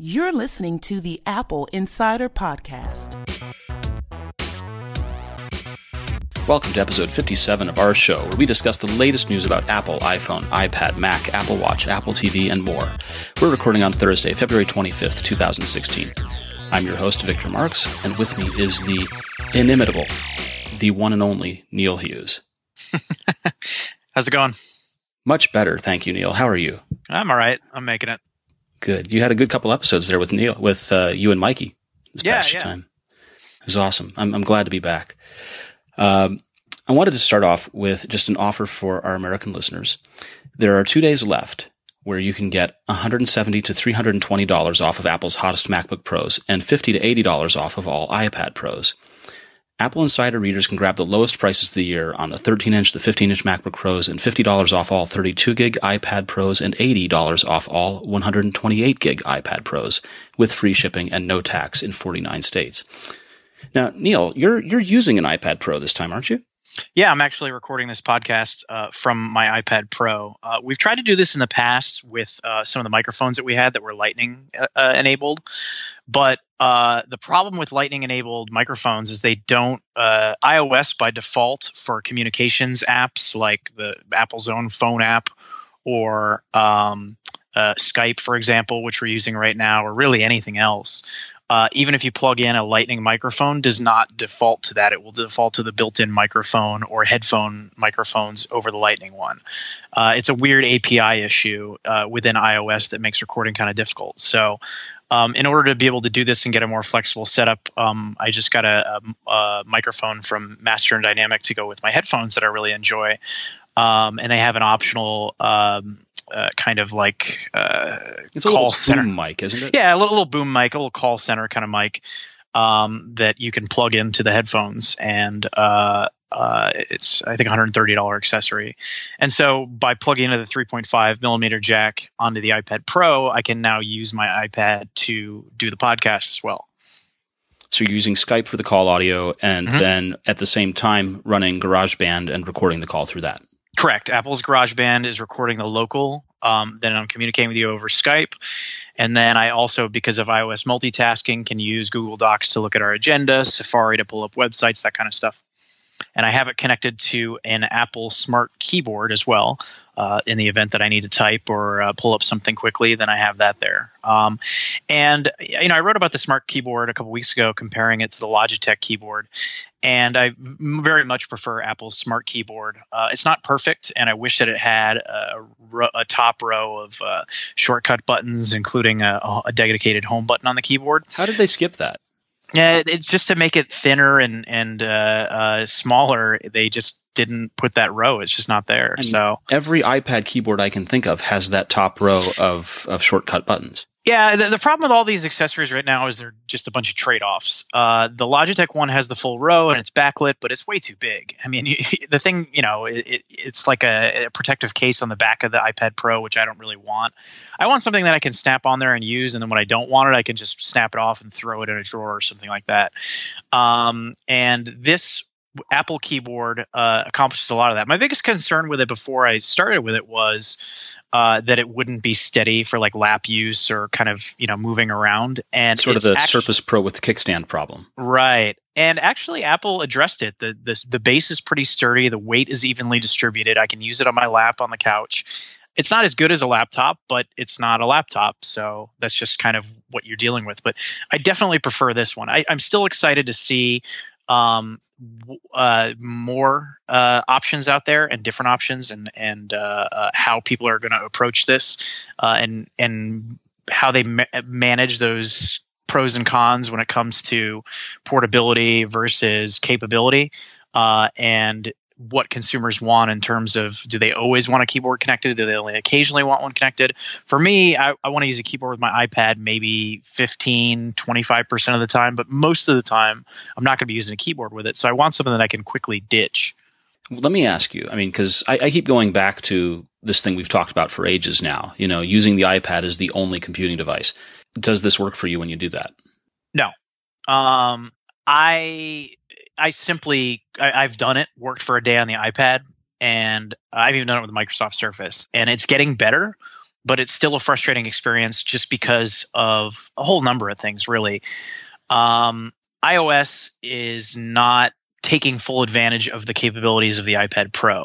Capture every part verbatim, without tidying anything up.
You're listening to the Apple Insider Podcast. Welcome to episode fifty-seven of our show, where we discuss the latest news about Apple, iPhone, iPad, Mac, Apple Watch, Apple T V, and more. We're recording on Thursday, February twenty-fifth, twenty sixteen. I'm your host, Victor Marks, and with me is the inimitable, the one and only Neil Hughes. How's it going? Much better, thank you, Neil. How are you? I'm all right. I'm making it. Good. You had a good couple episodes there with Neil, with uh, you and Mikey this yeah, past yeah. time. It was awesome. I'm, I'm glad to be back. Um, I wanted to start off with just an offer for our American listeners. There are two days left where you can get one hundred seventy dollars to three hundred twenty dollars off of Apple's hottest MacBook Pros and fifty dollars to eighty dollars off of all iPad Pros. Apple Insider readers can grab the lowest prices of the year on the thirteen-inch, the fifteen-inch MacBook Pros and fifty dollars off all thirty-two gig iPad Pros and eighty dollars off all one hundred twenty-eight gig iPad Pros with free shipping and no tax in forty-nine states. Now, Neil, you're you're using an iPad Pro this time, aren't you? Yeah, I'm actually recording this podcast uh, from my iPad Pro. Uh, we've tried to do this in the past with uh, some of the microphones that we had that were Lightning uh, enabled, but uh, the problem with Lightning enabled microphones is they don't uh, iOS by default for communications apps like the Apple's own phone app or um, uh, Skype, for example, which we're using right now, or really anything else. Uh, even if you plug in a Lightning microphone, does not default to that. It will default to the built-in microphone or headphone microphones over the Lightning one. Uh, it's a weird A P I issue uh, within iOS that makes recording kind of difficult. So um, in order to be able to do this and get a more flexible setup, um, I just got a, a, a microphone from Master and Dynamic to go with my headphones that I really enjoy. Um, and they have an optional um, uh, kind of like uh, it's a call little center boom mic, isn't it? Yeah, a little, little boom mic, a little call center kind of mic um, that you can plug into the headphones, and uh, uh, it's I think one hundred thirty dollars accessory. And so by plugging into the three point five millimeter jack onto the iPad Pro, I can now use my iPad to do the podcast as well. So you're using Skype for the call audio, and Mm-hmm. then at the same time running GarageBand and recording the call through that. Correct. Apple's GarageBand is recording the local. Um, then I'm communicating with you over Skype. And then I also, because of iOS multitasking, can use Google Docs to look at our agenda, Safari to pull up websites, that kind of stuff. And I have it connected to an Apple Smart Keyboard as well. Uh, in the event that I need to type or uh, pull up something quickly, then I have that there. Um, and you know, I wrote about the Smart Keyboard a couple weeks ago, comparing it to the Logitech keyboard. And I very much prefer Apple's Smart Keyboard. Uh, it's not perfect, and I wish that it had a, ro- a top row of uh, shortcut buttons, including a, a dedicated home button on the keyboard. How did they skip that? Yeah, it's just to make it thinner and and uh, uh, smaller. They just didn't put that row. It's just not there. And so every iPad keyboard I can think of has that top row of, of shortcut buttons. Yeah, the, the problem with all these accessories right now is they're just a bunch of trade-offs. Uh, the Logitech one has the full row and it's backlit, but it's way too big. I mean, you, the thing, you know, it, it, it's like a, a protective case on the back of the iPad Pro, which I don't really want. I want something that I can snap on there and use, and then when I don't want it, I can just snap it off and throw it in a drawer or something like that. Um, and this Apple keyboard uh, accomplishes a lot of that. My biggest concern with it before I started with it was uh, that it wouldn't be steady for like lap use or kind of, you know, moving around. And Sort of it's the actu- Surface Pro with the kickstand problem. Right. And actually, Apple addressed it. The, the the base is pretty sturdy. The weight is evenly distributed. I can use it on my lap on the couch. It's not as good as a laptop, but it's not a laptop. So that's just kind of what you're dealing with. But I definitely prefer this one. I, I'm still excited to see um, uh, more uh, options out there and different options, and and uh, uh, how people are going to approach this, uh, and and how they ma- manage those pros and cons when it comes to portability versus capability, uh, and what consumers want in terms of, do they always want a keyboard connected? Do they only occasionally want one connected? For me, I, I want to use a keyboard with my iPad maybe fifteen, twenty-five percent of the time, but most of the time I'm not going to be using a keyboard with it. So I want something that I can quickly ditch. Let me ask you, I mean, because I, I keep going back to this thing we've talked about for ages now, you know, using the iPad as the only computing device. Does this work for you when you do that? No. Um, I... I simply, I, I've done it, worked for a day on the iPad, and I've even done it with the Microsoft Surface, and it's getting better. but it's still a frustrating experience just because of a whole number of things, really. Um, iOS is not taking full advantage of the capabilities of the iPad Pro.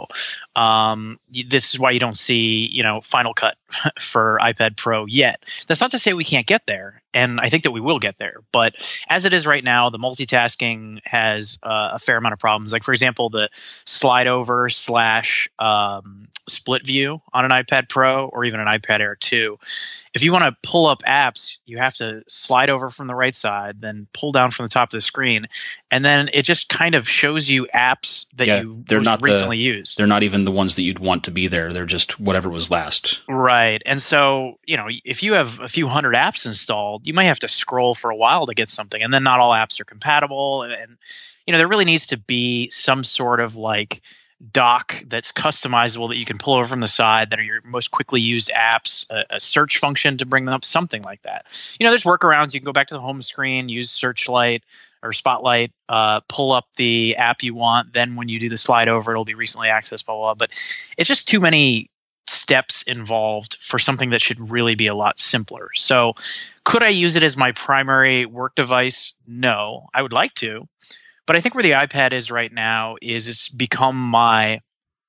Um, this is why you don't see, you know, Final Cut for iPad Pro yet. That's not to say we can't get there, and I think that we will get there. But as it is right now, the multitasking has uh, a fair amount of problems. Like, for example, the slide over slash um, split view on an iPad Pro or even an iPad Air two. If you want to pull up apps, you have to slide over from the right side, then pull down from the top of the screen, and then it just kind of shows you apps that yeah, you they're most not recently the, used. They're not even the ones that you'd want to be there. They're just whatever was last. Right. And so, you know, if you have a few hundred apps installed, you might have to scroll for a while to get something, and then not all apps are compatible. And, and you know, there really needs to be some sort of like dock that's customizable that you can pull over from the side that are your most quickly used apps, a, a search function to bring them up, something like that. You know, there's workarounds. You can go back to the home screen, use Searchlight or Spotlight, uh, pull up the app you want. Then when you do the slide over, it'll be recently accessed, blah, blah, blah. But it's just too many steps involved for something that should really be a lot simpler. So could I use it as my primary work device? No, I would like to. But I think where the iPad is right now is it's become my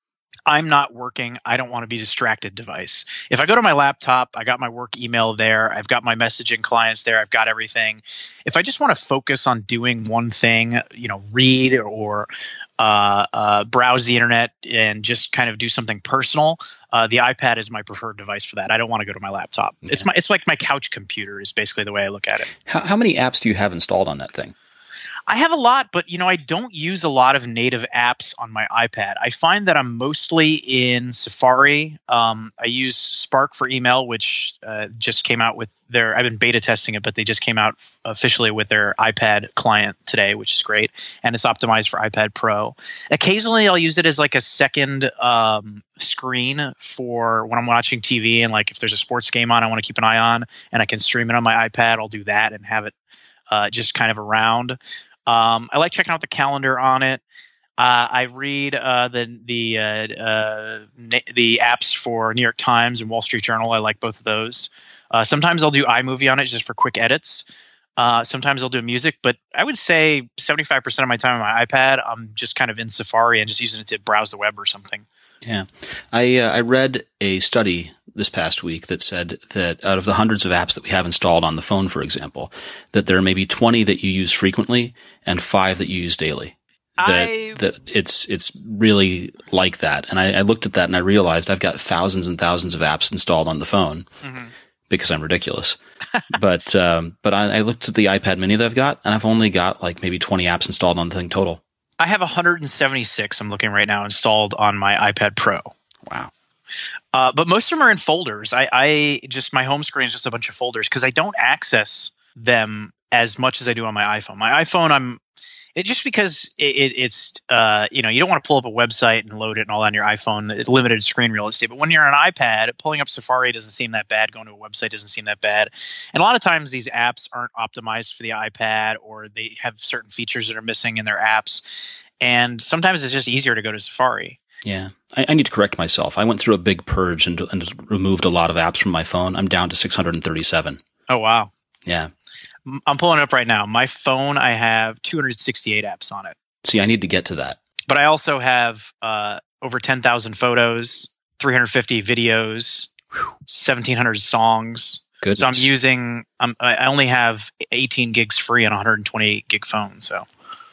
I'm not working, I don't want to be distracted device. If I go to my laptop, I got my work email there, I've got my messaging clients there, I've got everything. If I just want to focus on doing one thing, you know, read or uh, uh, browse the internet and just kind of do something personal, uh, the iPad is my preferred device for that. I don't want to go to my laptop. Yeah. It's my it's like my couch computer is basically the way I look at it. How, how many apps do you have installed on that thing? I have a lot, but you know, I don't use a lot of native apps on my iPad. I find that I'm mostly in Safari. Um, I use Spark for email, which uh, just came out with their. I've been beta testing it, but they just came out officially with their iPad client today, which is great, and it's optimized for iPad Pro. Occasionally, I'll use it as like a second um, screen for when I'm watching T V, and like if there's a sports game on, I want to keep an eye on, and I can stream it on my iPad. I'll do that and have it uh, just kind of around. Um, I like checking out the calendar on it. Uh, I read uh, the the uh, uh, na- the apps for New York Times and Wall Street Journal. I like both of those. Uh, sometimes I'll do iMovie on it just for quick edits. Uh, sometimes I'll do music, but I would say seventy-five percent of my time on my iPad, I'm just kind of in Safari and just using it to browse the web or something. Yeah, I uh, I read a study this past week that said that out of the hundreds of apps that we have installed on the phone, for example, that there are maybe twenty that you use frequently and five that you use daily. That, I, that it's it's really like that. And I, I looked at that and I realized I've got thousands and thousands of apps installed on the phone mm-hmm. because I'm ridiculous. but um, but I, I looked at the iPad Mini that I've got, and I've only got like maybe twenty apps installed on the thing total. I have one hundred seventy-six, I'm looking right now, installed on my iPad Pro. Wow. Uh, but most of them are in folders. I, I just, my home screen is just a bunch of folders because I don't access them as much as I do on my iPhone. My iPhone, I'm, it just because it, it, it's, uh, you know, you don't want to pull up a website and load it and all on your iPhone. It limited screen real estate. But when you're on an iPad, pulling up Safari doesn't seem that bad. Going to a website doesn't seem that bad. And a lot of times these apps aren't optimized for the iPad, or they have certain features that are missing in their apps. And sometimes it's just easier to go to Safari. Yeah. I, I need to correct myself. I went through a big purge and, and removed a lot of apps from my phone. I'm down to six hundred thirty-seven. Oh, wow. Yeah. I'm pulling it up right now. My phone, I have two hundred sixty-eight apps on it. See, I need to get to that. But I also have uh, over ten thousand photos, three hundred fifty videos, Whew. seventeen hundred songs. Goodness. So I'm using, I'm, I only have eighteen gigs free on a one hundred twenty gig phone. So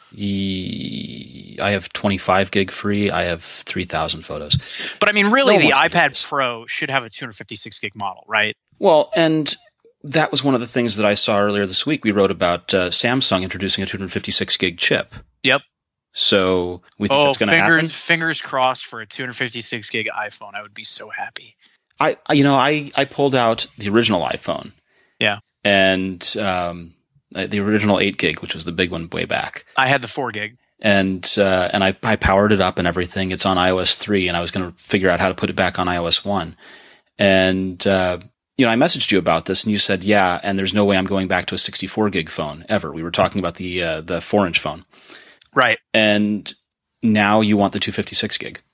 I have twenty-five gig free. I have three thousand photos. But I mean, really, no the iPad Pro should have a two hundred fifty-six gig model, right? Well, and that was one of the things that I saw earlier this week. We wrote about uh, Samsung introducing a two hundred fifty-six gig chip. Yep. So we think oh, that's going to happen. Fingers crossed for a two hundred fifty-six gig iPhone. I would be so happy. I, you know, I, I pulled out the original iPhone. Yeah. And um, the original eight gig, which was the big one way back. I had the four gig. And uh, and I, I powered it up and everything. It's on iOS three, and I was going to figure out how to put it back on iOS one. And uh, you know, I messaged you about this, and you said, "Yeah." And there's no way I'm going back to a sixty-four gig phone ever. We were talking about the uh, the four inch phone, right? And now you want the two hundred fifty-six gig.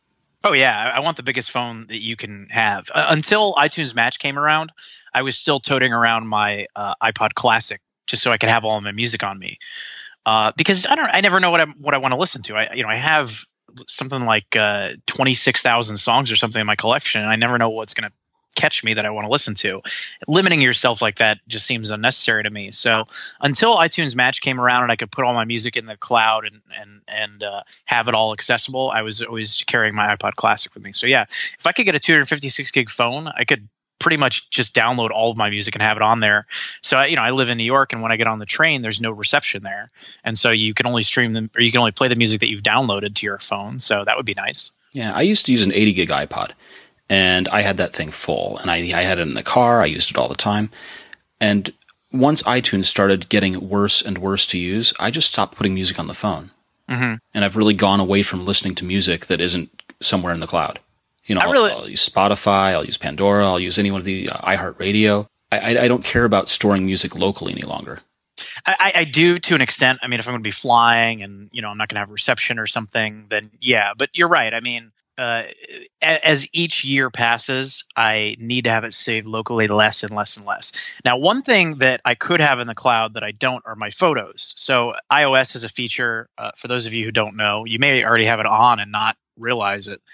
Oh yeah, I I want the biggest phone that you can have. Uh, until iTunes Match came around, I was still toting around my uh, iPod Classic just so I could have all of my music on me. Uh, because I don't, I never know what I what I want to listen to. I you know I have something like uh, twenty-six thousand songs or something in my collection, and I never know what's going to catch me that I want to listen to. Limiting yourself like that just seems unnecessary to me. So until iTunes Match came around and I could put all my music in the cloud and and and uh, have it all accessible, I was always carrying my iPod Classic with me. So yeah, if I could get a two fifty-six gig phone, I could pretty much just download all of my music and have it on there. So you know, I live in New York, and when I get on the train, there's no reception there, and so you can only stream them, or you can only play the music that you've downloaded to your phone. So that would be nice. Yeah, I used to use an eighty gig iPod. And I had that thing full, and I, I had it in the car. I used it all the time. And once iTunes started getting worse and worse to use, I just stopped putting music on the phone. Mm-hmm. And I've really gone away from listening to music that isn't somewhere in the cloud. You know, I I'll, really, I'll use Spotify, I'll use Pandora, I'll use any one of the uh, iHeartRadio. I, I, I don't care about storing music locally any longer. I, I do to an extent. I mean, if I'm going to be flying and, you know, I'm not going to have reception or something, then yeah. But you're right. I mean, Uh, as each year passes, I need to have it saved locally less and less and less. Now, one thing that I could have in the cloud that I don't are my photos. So iOS has a feature, uh, for those of you who don't know, you may already have it on and not realize it.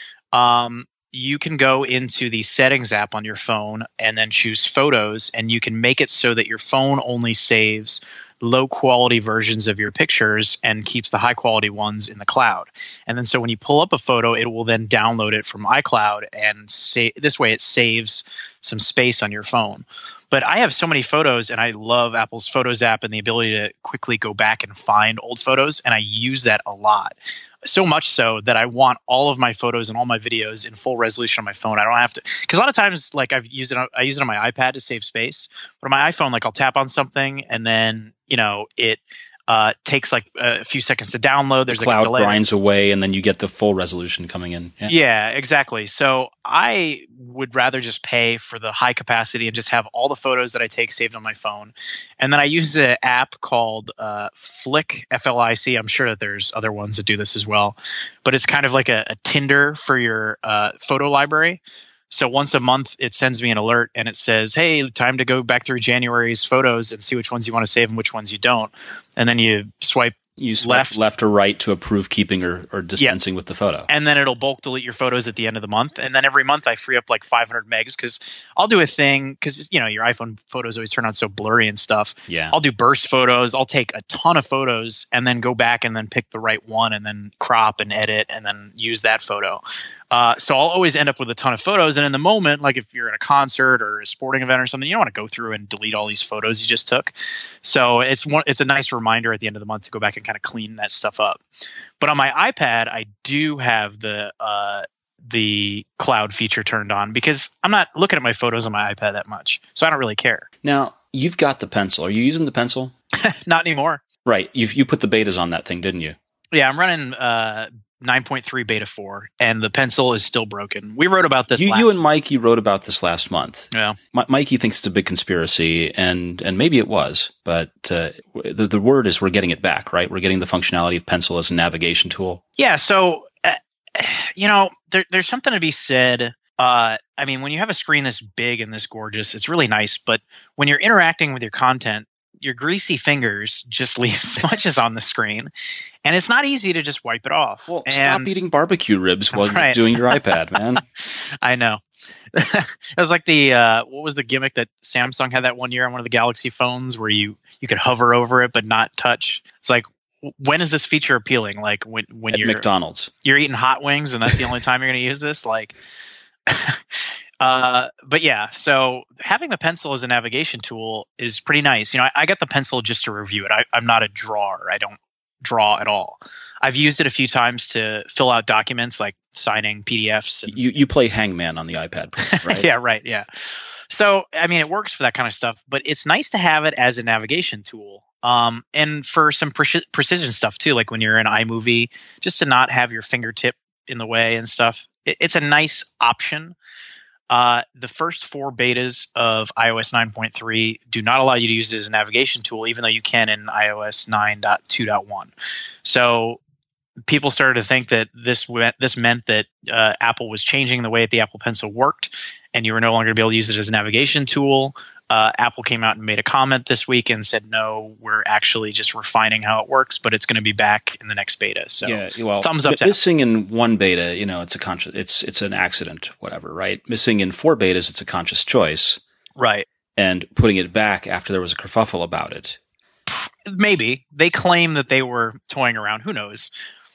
Um, you can go into the settings app on your phone and then choose photos, and you can make it so that your phone only saves low quality versions of your pictures and keeps the high quality ones in the cloud. And then so when you pull up a photo, it will then download it from iCloud, and say this way it saves some space on your phone. But I have so many photos, and I love Apple's Photos app and the ability to quickly go back and find old photos, and I use that a lot. So much so that I want all of my photos and all my videos in full resolution on my phone. I don't have to, because a lot of times, like I've used it, on, I use it on my iPad to save space, but on my iPhone, like I'll tap on something and then, you know, it uh, takes like a few seconds to download. There's the like cloud a delay. grinds away, and then you get the full resolution coming in. Yeah. yeah, exactly. So I would rather just pay for the high capacity and just have all the photos that I take saved on my phone. And then I use an app called uh, Flick, F L I C. I'm sure that there's other ones that do this as well. But it's kind of like a, a Tinder for your uh, photo library. So once a month, it sends me an alert and it says, hey, time to go back through January's photos and see which ones you want to save and which ones you don't. And then you swipe You swipe left. left or right to approve keeping or, or dispensing Yeah. with the photo. And then it'll bulk delete your photos at the end of the month. And then every month I free up like five hundred megs because I'll do a thing because, you know, your iPhone photos always turn out so blurry and stuff. Yeah. I'll do burst photos. I'll take a ton of photos and then go back and then pick the right one and then crop and edit and then use that photo. Uh, so I'll always end up with a ton of photos. And in the moment, like if you're at a concert or a sporting event or something, you don't want to go through and delete all these photos you just took. So it's one, it's a nice reminder at the end of the month to go back and kind of clean that stuff up. But on my iPad, I do have the uh, the cloud feature turned on because I'm not looking at my photos on my iPad that much. So I don't really care. Now, you've got the pencil. Are you using the pencil? Not anymore. Right. You you put the betas on that thing, didn't you? Yeah, I'm running uh, nine point three beta four, and the pencil is still broken. We wrote about this You, last you and Mikey wrote about this last month. Yeah. M- Mikey thinks it's a big conspiracy, and, and maybe it was, but uh, the, the word is we're getting it back, right? We're getting the functionality of pencil as a navigation tool. Yeah, so, uh, you know, there, there's something to be said. Uh, I mean, when you have a screen this big and this gorgeous, it's really nice. But when you're interacting with your content, your greasy fingers just leave smudges on the screen, and it's not easy to just wipe it off. Well, and, stop eating barbecue ribs while Right. you're doing your iPad, man. I know. It was like the uh, what was the gimmick that Samsung had that one year on one of the Galaxy phones where you you could hover over it but not touch. It's like, when is this feature appealing? Like when when At you're McDonald's. you're eating hot wings and that's the only time you're going to use this? Like, uh, but yeah. So having the pencil as a navigation tool is pretty nice. You know, I, I got the pencil just to review it. I, I'm not a drawer. I don't draw at all. I've used it a few times to fill out documents like signing P D Fs. And, You you play Hangman on the iPad, right? yeah, right. Yeah. So, I mean, it works for that kind of stuff, but it's nice to have it as a navigation tool. Um, and for some pre- precision stuff too, like when you're in iMovie, just to not have your fingertip in the way and stuff. It, it's a nice option. Uh, the first four betas of i O S nine point three do not allow you to use it as a navigation tool, even though you can in i O S nine point two point one. So people started to think that this went, this meant that uh, Apple was changing the way that the Apple Pencil worked, and you were no longer going to be able to use it as a navigation tool. Uh, Apple came out and made a comment this week and said, no, we're actually just refining how it works, but it's going to be back in the next beta. So yeah, well, thumbs up to missing in one beta, you know, it's a conscious, it's it's an accident, whatever, right? Missing in four betas, it's a conscious choice, right? And putting it back after there was a kerfuffle about it, maybe they claim that they were toying around. Who knows?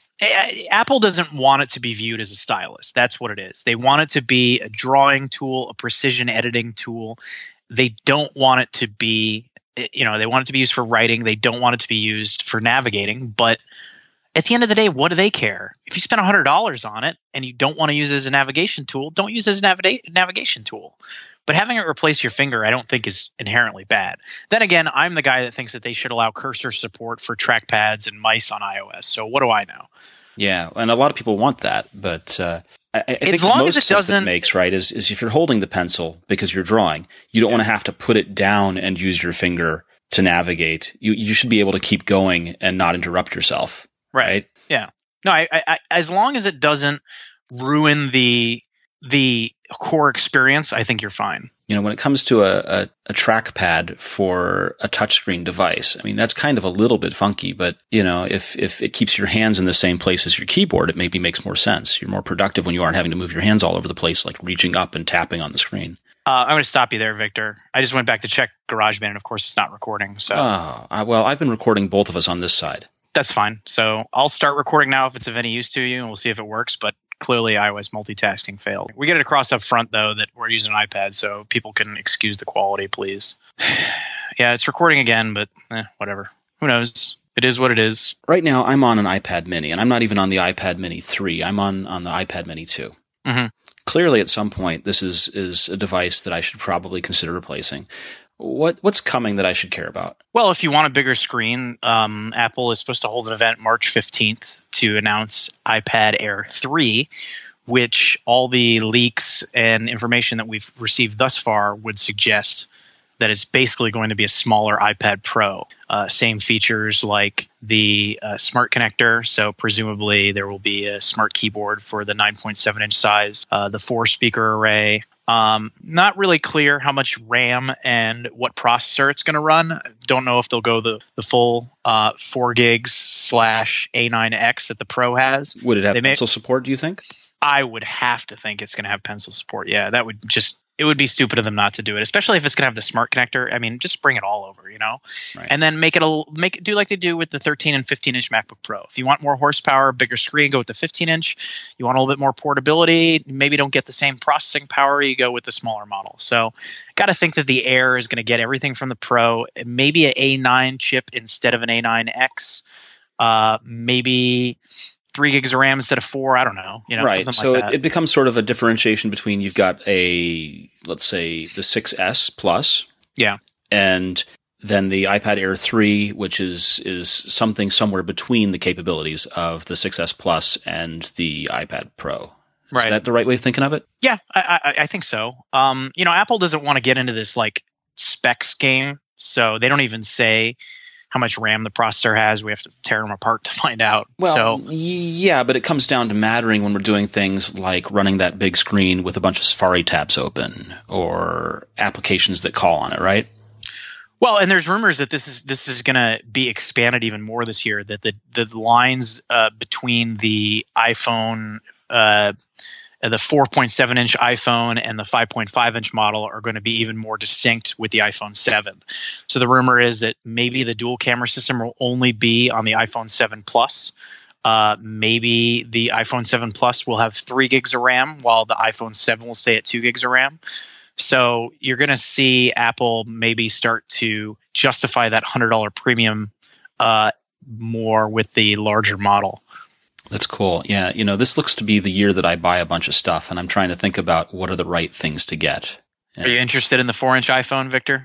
Apple doesn't want it to be viewed as a stylus. That's what it is. They want it to be a drawing tool, a precision editing tool. They don't want it to be, you know, they want it to be used for writing. They don't want it to be used for navigating. But at the end of the day, what do they care? If you spend one hundred dollars on it and you don't want to use it as a navigation tool, don't use it as a naviga- navigation tool. But having it replace your finger, I don't think is inherently bad. Then again, I'm the guy that thinks that they should allow cursor support for trackpads and mice on iOS. So what do I know? Yeah, and a lot of people want that, but uh, I, I think as long most as it sense doesn't it makes, right, is, is if you're holding the pencil because you're drawing, you don't yeah. want to have to put it down and use your finger to navigate. You you should be able to keep going and not interrupt yourself, right? right? Yeah. No, I, I, as long as it doesn't ruin the the core experience, I think you're fine. You know, when it comes to a, a, a trackpad for a touchscreen device, I mean, that's kind of a little bit funky, but, you know, if, if it keeps your hands in the same place as your keyboard, it maybe makes more sense. You're more productive when you aren't having to move your hands all over the place, like reaching up and tapping on the screen. Uh, I'm going to stop you there, Victor. I just went back to check GarageBand, and of course it's not recording. So, oh, I, well, I've been recording both of us on this side. That's fine. So I'll start recording now if it's of any use to you, and we'll see if it works. But clearly iOS multitasking failed. We get it across up front, though, that we're using an iPad, so people can excuse the quality, please. Yeah, it's recording again, but eh, whatever. Who knows? It is what it is. Right now, I'm on an iPad mini, and I'm not even on the iPad mini three. I'm on, on the iPad mini two. Mm-hmm. Clearly, at some point, this is, is a device that I should probably consider replacing. What What's coming that I should care about? Well, if you want a bigger screen, um, Apple is supposed to hold an event March fifteenth to announce iPad Air three, which all the leaks and information that we've received thus far would suggest that it's basically going to be a smaller iPad Pro. Uh, same features like the uh, smart connector, so presumably there will be a smart keyboard for the nine point seven inch size, uh, the four speaker array. Um, not really clear how much RAM and what processor it's going to run. Don't know if they'll go the, the full uh, four gigs slash A nine X that the Pro has. Would it have They pencil may- support, do you think? I would have to think it's going to have pencil support. Yeah, that would just – it would be stupid of them not to do it, especially if it's going to have the smart connector. I mean, just bring it all over, you know, right. And then make it a make it do like they do with the thirteen and fifteen inch MacBook Pro. If you want more horsepower, bigger screen, go with the fifteen inch. You want a little bit more portability, maybe don't get the same processing power, you go with the smaller model. So, got to think that the Air is going to get everything from the Pro, maybe an A nine chip instead of an A nine X, uh, maybe three gigs of RAM instead of four. I don't know. You know, right. Something so like that. it, it becomes sort of a differentiation between you've got a, let's say, the six S Plus. Yeah. And then the iPad Air three, which is is something somewhere between the capabilities of the six S Plus and the iPad Pro. Right. Is that the right way of thinking of it? Yeah, I, I, I think so. Um, you know, Apple doesn't want to get into this like specs game, so they don't even say how much RAM the processor has. We have to tear them apart to find out. Well, so, yeah, but it comes down to mattering when we're doing things like running that big screen with a bunch of Safari tabs open or applications that call on it, right? Well, and there's rumors that this is this is going to be expanded even more this year. That the the lines uh, between the iPhone, uh, the four point seven inch iPhone and the five point five inch model are going to be even more distinct with the iPhone seven. So the rumor is that maybe the dual camera system will only be on the iPhone seven Plus. Uh, maybe the iPhone seven Plus will have three gigs of RAM, while the iPhone seven will stay at two gigs of RAM. So you're going to see Apple maybe start to justify that one hundred dollars premium uh, more with the larger model. That's cool. Yeah, you know, this looks to be the year that I buy a bunch of stuff, and I'm trying to think about what are the right things to get. Are you interested in the four inch iPhone, Victor?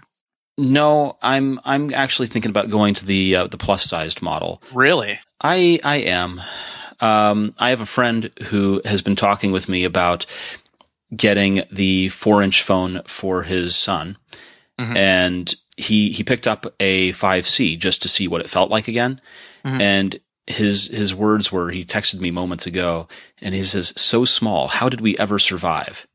No, I'm I'm actually thinking about going to the uh, the plus sized model. Really? I I am. Um, I have a friend who has been talking with me about getting the four inch phone for his son, mm-hmm. and he he picked up a five C just to see what it felt like again, mm-hmm. and his his words were, he texted me moments ago, and he says, "So small, how did we ever survive?"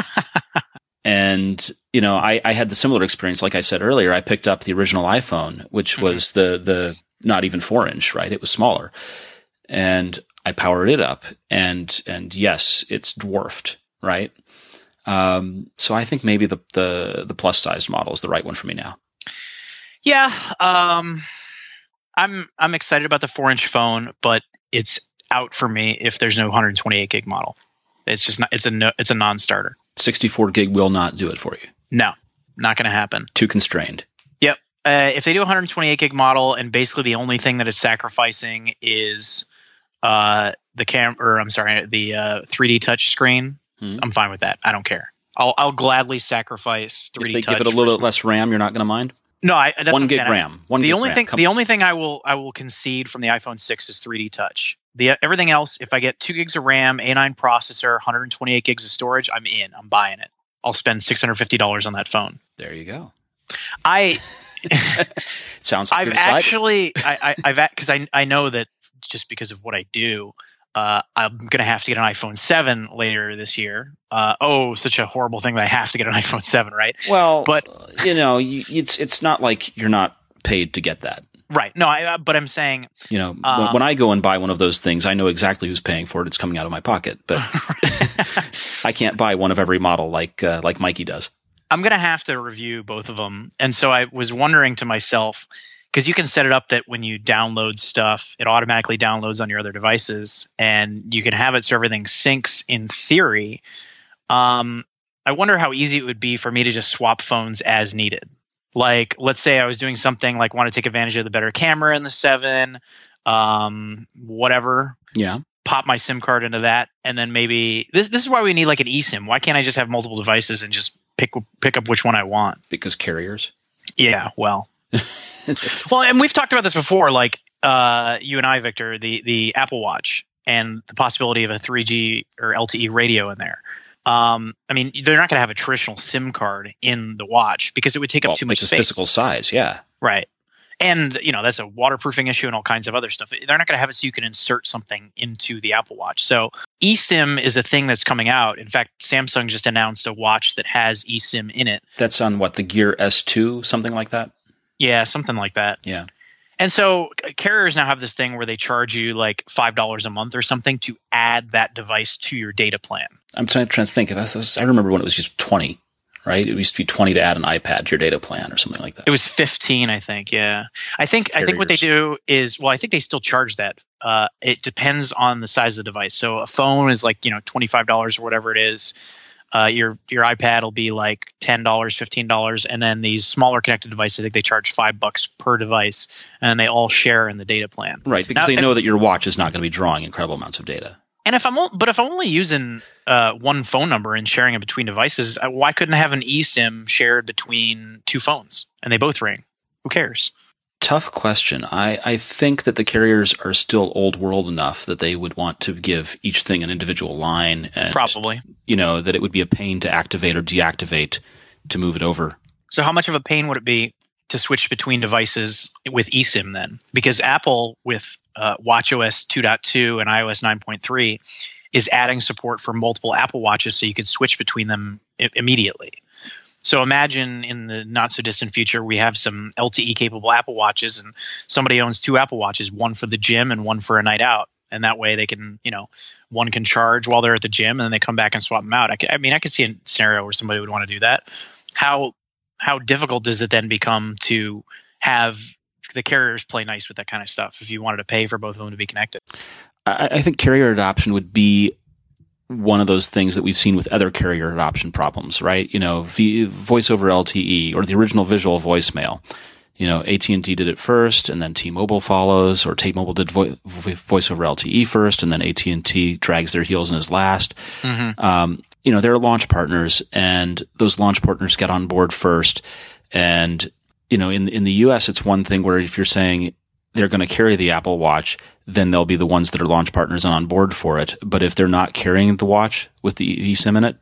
And, you know, I, I had the similar experience. Like I said earlier, I picked up the original iPhone, which mm-hmm. was the, the not even four inch, right? It was smaller. And I powered it up, and, and yes, it's dwarfed, right? Um, so I think maybe the, the, the plus sized model is the right one for me now. Yeah. Um, I'm, I'm excited about the four inch phone, but it's out for me if there's no one twenty-eight gig model. It's just not, it's a, no, it's a non-starter. sixty-four gig will not do it for you. No, not going to happen. Too constrained. Yep. Uh, if they do a one twenty-eight gig model, and basically the only thing that it's sacrificing is uh, the cam, or I'm sorry, the uh, three D touch screen, hmm. I'm fine with that. I don't care. I'll I'll gladly sacrifice three D touch. If they give it a little bit less RAM, you're not going to mind? No, I, that's one gig RAM. One the gig only RAM. thing, Come the on. only thing I will I will concede from the iPhone six is three D touch. The everything else, if I get two gigs of RAM, A nine processor, one twenty-eight gigs of storage, I'm in. I'm buying it. I'll spend six hundred fifty dollars on that phone. There you go. I sounds. Like I've actually I, I I've because I I know that just because of what I do, uh, I'm gonna have to get an iPhone seven later this year. Uh, oh, such a horrible thing that I have to get an iPhone seven, right? Well, but you know, you, it's it's not like you're not paid to get that. Right. No, I, uh, but I'm saying, you know, um, when, when I go and buy one of those things, I know exactly who's paying for it. It's coming out of my pocket, but I can't buy one of every model like uh, like Mikey does. I'm going to have to review both of them. And so I was wondering to myself, because you can set it up that when you download stuff, it automatically downloads on your other devices, and you can have it so everything syncs in theory. Um, I wonder how easy it would be for me to just swap phones as needed. Like, let's say I was doing something like want to take advantage of the better camera in the seven, um, whatever. Yeah. Pop my SIM card into that, and then maybe this. This is why we need like an eSIM. Why can't I just have multiple devices and just pick pick up which one I want? Because carriers. Yeah. Well. well, and we've talked about this before. Like uh, you and I, Victor, the the Apple Watch and the possibility of a three G or L T E radio in there. Um, I mean, they're not going to have a traditional SIM card in the watch because it would take up well, too much space. space. Physical size, yeah. Right. And, you know, that's a waterproofing issue and all kinds of other stuff. They're not going to have it so you can insert something into the Apple Watch. So eSIM is a thing that's coming out. In fact, Samsung just announced a watch that has eSIM in it. That's on what, the Gear S two, something like that? Yeah, something like that. Yeah. And so carriers now have this thing where they charge you like five dollars a month or something to add that device to your data plan. I'm trying, trying to think. Of this. I remember when it was just twenty, right? It used to be twenty to add an iPad to your data plan or something like that. It was fifteen, I think. Yeah. I think carriers. I think what they do is, well, I think they still charge that. Uh, it depends on the size of the device. So a phone is like, you know, twenty-five dollars or whatever it is. Uh, your your iPad will be like ten dollars, fifteen dollars, and then these smaller connected devices, I think they charge five bucks per device, and they all share in the data plan. Right, because now, they know that your watch is not going to be drawing incredible amounts of data. And if I'm, but if I'm only using uh, one phone number and sharing it between devices, why couldn't I have an eSIM shared between two phones and they both ring? Who cares? Tough question. I, I think that the carriers are still old world enough that they would want to give each thing an individual line. And, probably. You know, that it would be a pain to activate or deactivate to move it over. So how much of a pain would it be to switch between devices with eSIM then? Because Apple with uh, watchOS two point two and iOS nine point three is adding support for multiple Apple Watches so you can switch between them I- immediately. So imagine in the not so distant future, we have some L T E capable Apple Watches and somebody owns two Apple Watches, one for the gym and one for a night out. And that way they can, you know, one can charge while they're at the gym and then they come back and swap them out. I, could, I mean, I could see a scenario where somebody would want to do that. How how difficult does it then become to have the carriers play nice with that kind of stuff if you wanted to pay for both of them to be connected? I, I think carrier adoption would be one of those things that we've seen with other carrier adoption problems, right? You know, v- voice over L T E or the original visual voicemail. You know, A T and T did it first, and then T-Mobile follows, or T-Mobile did vo- voice over L T E first, and then A T and T drags their heels and is last. Mm-hmm. Um, you know, they're launch partners, and those launch partners get on board first. And, you know, in in the U S, it's one thing where if you're saying they're going to carry the Apple Watch, then they'll be the ones that are launch partners and on board for it. But if they're not carrying the watch with the eSIM in it,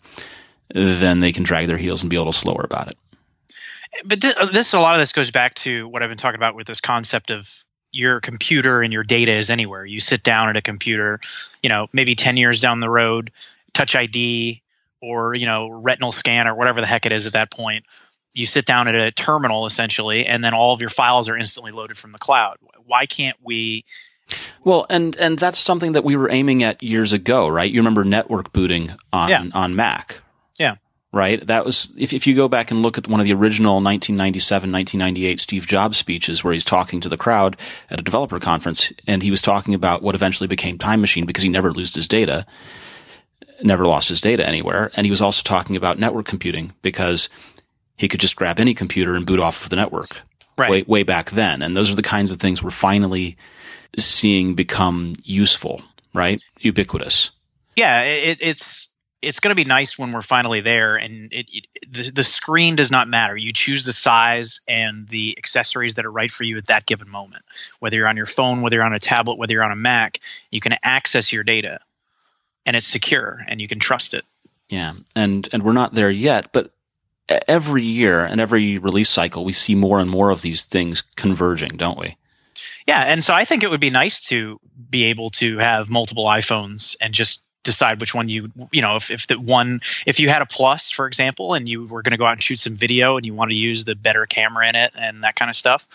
then they can drag their heels and be a little slower about it. But th- this, a lot of this goes back to what I've been talking about with this concept of your computer and your data is anywhere. You sit down at a computer, you know, maybe ten years down the road, Touch I D or, you know, retinal scan or whatever the heck it is at that point. You sit down at a terminal essentially, and then all of your files are instantly loaded from the cloud. Why can't we? Well, and and that's something that we were aiming at years ago, right? You remember network booting on Yeah. on Mac. Yeah. Right? That was, if, if you go back and look at one of the original nineteen ninety-seven, nineteen ninety-eight Steve Jobs speeches where he's talking to the crowd at a developer conference, and he was talking about what eventually became Time Machine because he never lost his data, never lost his data anywhere. And he was also talking about network computing because he could just grab any computer and boot off of the network Right. way, way back then. And those are the kinds of things we're finally seeing become useful, right? Ubiquitous. Yeah. It, it's, it's going to be nice when we're finally there, and it, it the, the screen does not matter. You choose the size and the accessories that are right for you at that given moment. Whether you're on your phone, whether you're on a tablet, whether you're on a Mac, you can access your data, and it's secure, and you can trust it. Yeah. And, and we're not there yet, but every year and every release cycle, we see more and more of these things converging, don't we? Yeah. And so I think it would be nice to be able to have multiple iPhones and just decide which one you, you know, if, if the one, if you had a Plus, for example, and you were going to go out and shoot some video and you want to use the better camera in it and that kind of stuff,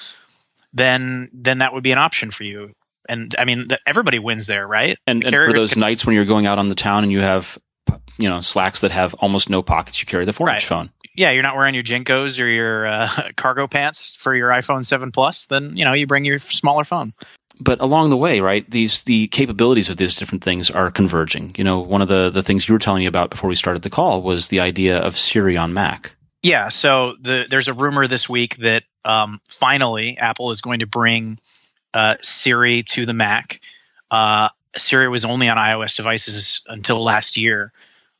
then, then that would be an option for you. And I mean, the, everybody wins there, right? And, The and for carriers those can- nights when you're going out on the town and you have, you know, slacks that have almost no pockets, you carry the four inch Right. phone. yeah, you're not wearing your Jinkos or your uh, cargo pants for your iPhone seven Plus, then, you know, you bring your smaller phone. But along the way, right, these the capabilities of these different things are converging. You know, one of the, the things you were telling me about before we started the call was the idea of Siri on Mac. Yeah, so the, there's a rumor this week that um, finally Apple is going to bring uh, Siri to the Mac. Uh, Siri was only on iOS devices until last year.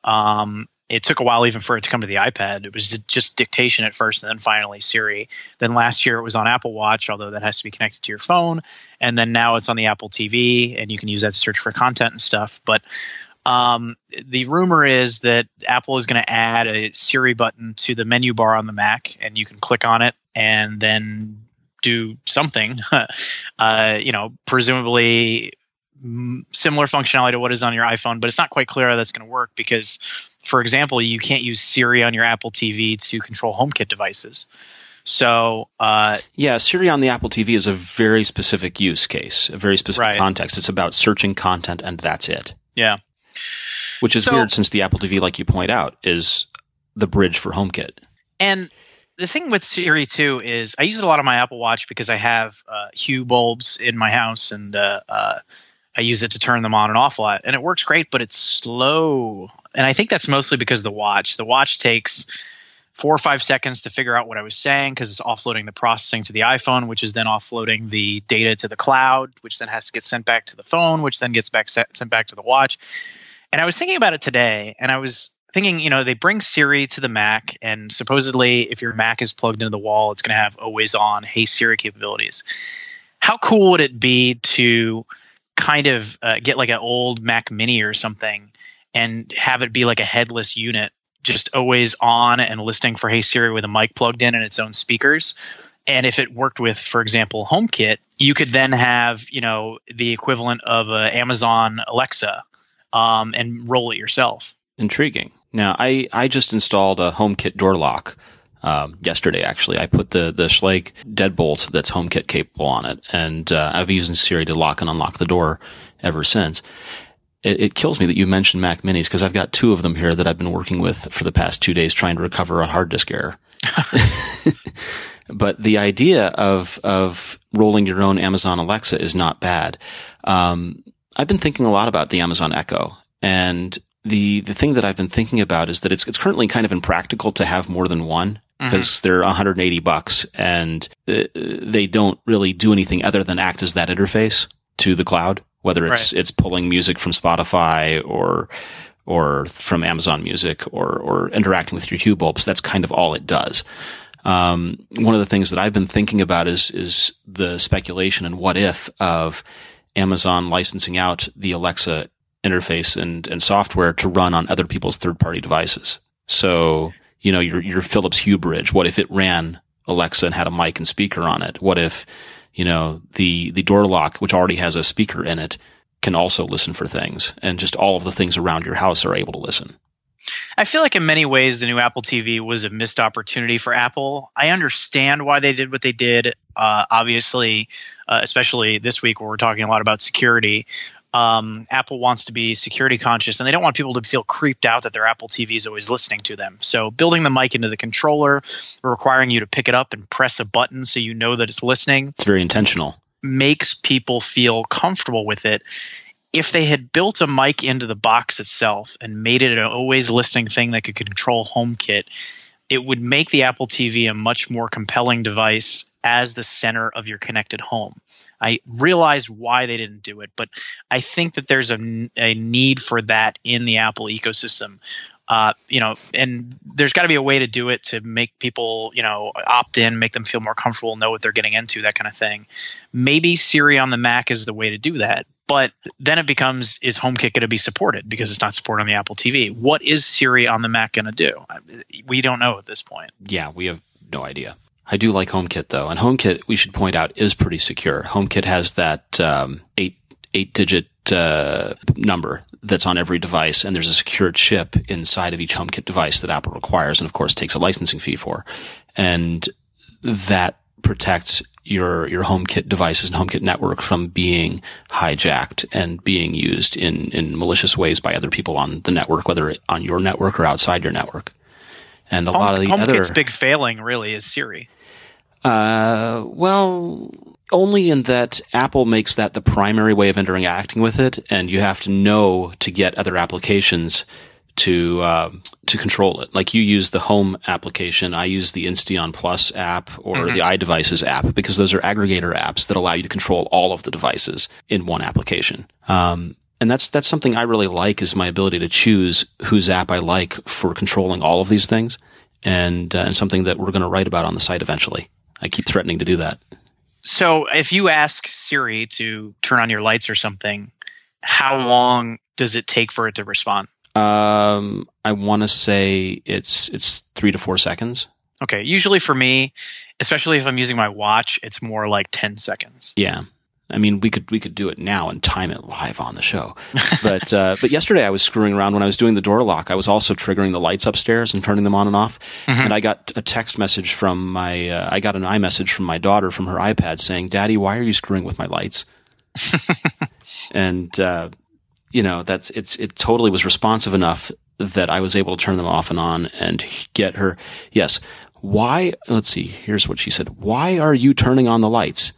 Um, it took a while even for it to come to the iPad. It was just dictation at first, and then finally Siri. Then last year it was on Apple Watch, although that has to be connected to your phone. And then now it's on the Apple T V, and you can use that to search for content and stuff. But um, the rumor is that Apple is going to add a Siri button to the menu bar on the Mac, and you can click on it and then do something, uh, you know, presumably m- similar functionality to what is on your iPhone, but it's not quite clear how that's going to work because, for example, you can't use Siri on your Apple T V to control HomeKit devices. So, uh, Yeah, Siri on the Apple T V is a very specific use case, a very specific Right. context. It's about searching content, and that's it. yeah. Which is So- weird since the Apple T V, like you point out, is the bridge for HomeKit. And the thing with Siri too is I use it a lot on my Apple Watch because I have uh, Hue bulbs in my house, and uh, uh, I use it to turn them on and off a lot. And it works great, but it's slow. And I think that's mostly because of the watch. The watch takes four or five seconds to figure out what I was saying because it's offloading the processing to the iPhone, which is then offloading the data to the cloud, which then has to get sent back to the phone, which then gets back sent back to the watch. And I was thinking about it today, and I was thinking, you know, they bring Siri to the Mac, and supposedly if your Mac is plugged into the wall, it's going to have always on Hey Siri capabilities. How cool would it be to kind of uh, get like an old Mac Mini or something and have it be like a headless unit, just always on and listening for Hey Siri with a mic plugged in and its own speakers? And if it worked with, for example, HomeKit, you could then have, you know, the equivalent of a Amazon Alexa um, and roll it yourself. Intriguing. Now, I, I just installed a HomeKit door lock um, yesterday, actually. I put the, the Schlage deadbolt that's HomeKit capable on it, and uh, I've been using Siri to lock and unlock the door ever since. It, it kills me that you mentioned Mac Minis because I've got two of them here that I've been working with for the past two days trying to recover a hard disk error. But the idea of of rolling your own Amazon Alexa is not bad. Um, I've been thinking a lot about the Amazon Echo, and the the thing that I've been thinking about is that it's it's currently kind of impractical to have more than one because mm-hmm. they're one hundred eighty bucks, and uh, they don't really do anything other than act as that interface to the cloud, whether it's right. it's pulling music from Spotify or or from Amazon Music or or interacting with your Hue bulbs. That's kind of all it does. Um, one of the things that I've been thinking about is, is the speculation and what if of Amazon licensing out the Alexa interface and, and software to run on other people's third-party devices. So, you know, your, your Philips Hue bridge, what if it ran Alexa and had a mic and speaker on it? What if You know, the, the door lock, which already has a speaker in it, can also listen for things, and just all of the things around your house are able to listen. I feel like in many ways the new Apple T V was a missed opportunity for Apple. I understand why they did what they did. Uh, obviously, uh, especially this week where we're talking a lot about security. Um, Apple wants to be security conscious, and they don't want people to feel creeped out that their Apple T V is always listening to them. So building the mic into the controller, requiring you to pick it up and press a button so you know that it's listening. It's very intentional. Makes people feel comfortable with it. If they had built a mic into the box itself and made it an always listening thing that could control HomeKit, it would make the Apple T V a much more compelling device as the center of your connected home. I realize why they didn't do it, but I think that there's a, a need for that in the Apple ecosystem. Uh, you know, and there's got to be a way to do it to make people, you know, opt in, make them feel more comfortable, know what they're getting into, that kind of thing. Maybe Siri on the Mac is the way to do that. But then it becomes, is HomeKit going to be supported because it's not supported on the Apple T V? What is Siri on the Mac going to do? We don't know at this point. Yeah, we have no idea. I do like HomeKit, though. And HomeKit, we should point out, is pretty secure. HomeKit has that um, eight, eight-digit uh, number that's on every device, and there's a secured chip inside of each HomeKit device that Apple requires and, of course, takes a licensing fee for. And that protects your your HomeKit devices and HomeKit network from being hijacked and being used in, in malicious ways by other people on the network, whether on your network or outside your network. And a Home, lot of the HomeKit's other... HomeKit's big failing, really, is Siri. Uh, well, only in that Apple makes that the primary way of interacting with it, and you have to know to get other applications to uh, to control it. Like you use the Home application, I use the Insteon Plus app or mm-hmm. the iDevices app, because those are aggregator apps that allow you to control all of the devices in one application. Um, and that's that's something I really like, is my ability to choose whose app I like for controlling all of these things, and uh, and something that we're going to write about on the site eventually. I keep threatening to do that. So if you ask Siri to turn on your lights or something, how long does it take for it to respond? Um, I want to say it's it's three to four seconds. Okay. Usually for me, especially if I'm using my watch, it's more like ten seconds. Yeah. I mean, we could we could do it now and time it live on the show. But uh, but yesterday I was screwing around when I was doing the door lock. I was also triggering the lights upstairs and turning them on and off. Mm-hmm. And I got a text message from my uh, I got an iMessage from my daughter from her iPad saying, "Daddy, why are you screwing with my lights?" And uh, you know, that's it's it totally was responsive enough that I was able to turn them off and on and get her. Yes. Why? Let's see. Here's what she said. Why are you turning on the lights?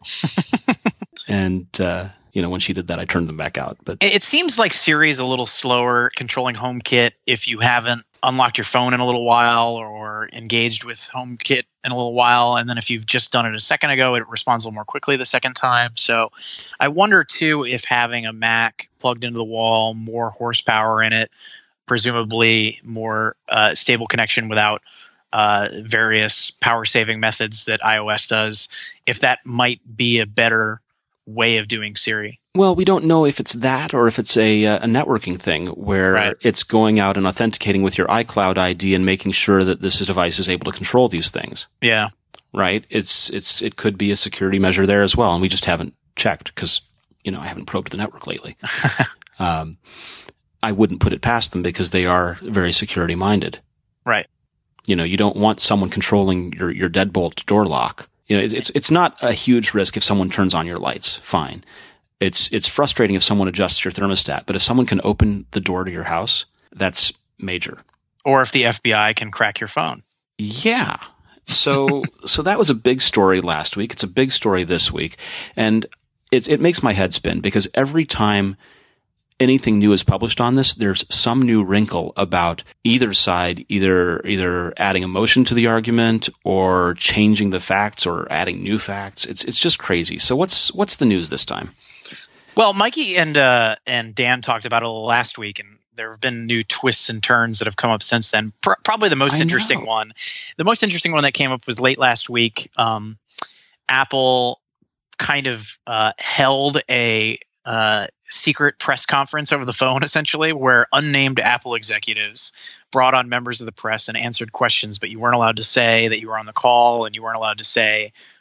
And, uh, you know, when she did that, I turned them back out. But it seems like Siri is a little slower controlling HomeKit if you haven't unlocked your phone in a little while or engaged with HomeKit in a little while. And then if you've just done it a second ago, it responds a little more quickly the second time. So I wonder, too, if having a Mac plugged into the wall, more horsepower in it, presumably more uh, stable connection without uh, various power-saving methods that iOS does, if that might be a better way of doing Siri. Well, we don't know if it's that or if it's a, a networking thing where right. it's going out and authenticating with your iCloud I D and making sure that this device is able to control these things. Yeah. Right? It's it's it could be a security measure there as well, and we just haven't checked because, you know, I haven't probed the network lately. um, I wouldn't put it past them because they are very security minded. Right. You know, you don't want someone controlling your, your deadbolt door lock. You know, it's it's not a huge risk if someone turns on your lights. Fine. It's it's frustrating if someone adjusts your thermostat, but if someone can open the door to your house, that's major. Or if the F B I can crack your phone. Yeah. So so that was a big story last week. It's a big story this week, and it's it makes my head spin because every time anything new is published on this, there's some new wrinkle about either side, either either adding emotion to the argument or changing the facts or adding new facts. It's it's just crazy. So what's what's the news this time? Well, Mikey and uh, and Dan talked about it last week, and there have been new twists and turns that have come up since then. Pro- probably the most I interesting know. one, the most interesting one that came up was late last week. Um, Apple kind of uh, held a uh, secret press conference over the phone, essentially, where unnamed Apple executives brought on members of the press and answered questions, but you weren't allowed to say that you were on the call, and you weren't allowed to say